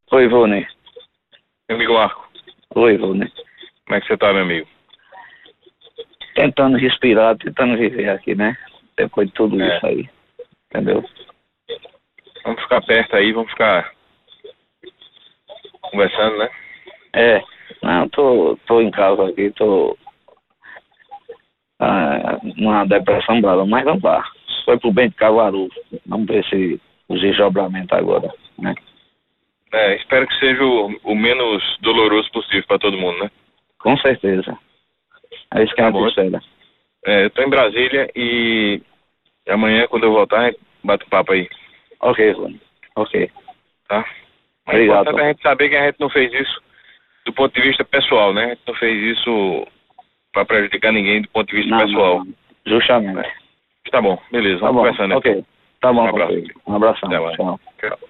Oi, Ivone. Meu amigo Marco, Oi, Ivone. como é que você tá, meu amigo? Tentando respirar, tentando viver aqui, né? Depois de tudo isso aí. Entendeu? Vamos ficar perto aí, vamos ficar conversando, né? Não, tô em casa aqui, tô numa depressão brava, mas vamos lá. Foi pro bem de Caruaru. Vamos ver se os desdobramentos agora, né? Espero que seja o menos doloroso possível pra todo mundo, né? Com certeza. É isso que a gente espera. Eu tô em Brasília e amanhã, quando eu voltar, a gente bate um papo aí, Ok, Ivone. Ok. tá? Mas é Obrigado. importante a gente saber que a gente não fez isso do ponto de vista pessoal, né? A gente não fez isso pra prejudicar ninguém do ponto de vista pessoal. Não. Justamente. Tá bom, beleza, Tá vamos bom. conversando. Ok. Tá bom, Um abraço. ok. Um abração. Até mais. Tchau. Tchau.